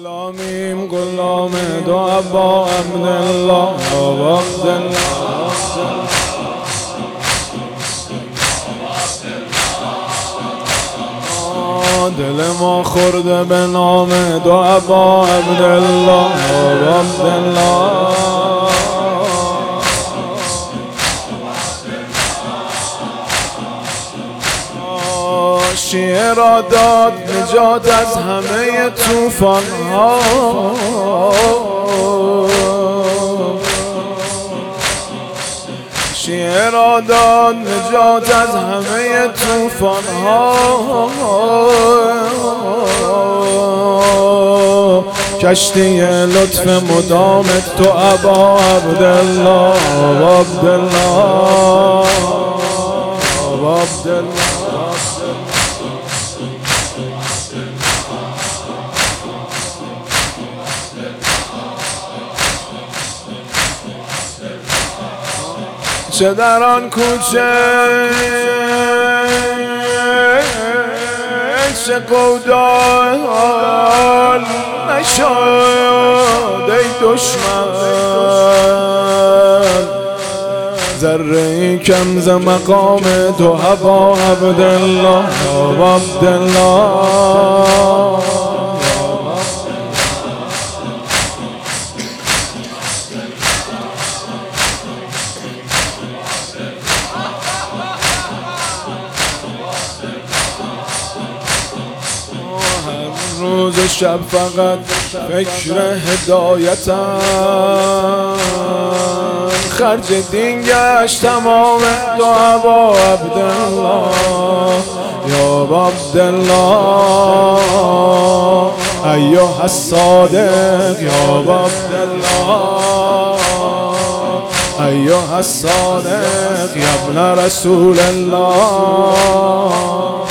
غلامیم غلام دو ابا عبدالله و عبدالله. دل ما خورده به نام دو ابا عبدالله و عبدالله. شیعه را داد نجات از همه طوفان ها، شیعه را داد نجات از همه طوفان ها. کشتی لطف مدامت تو ابا عبدالله و عبدالله و عبدالله. چه در آن کوچه چه قودال نشد ای دشمن، ذره کم ز مقام تو ابا عبدالله و عبدالله. روز و شب فقط فکر هدایتم، خرج دین گشت تمام دو ابا عبدالله یا عبدالله. ایها الصادق یا عبدالله، ایها الصادق یا ابن رسول الله.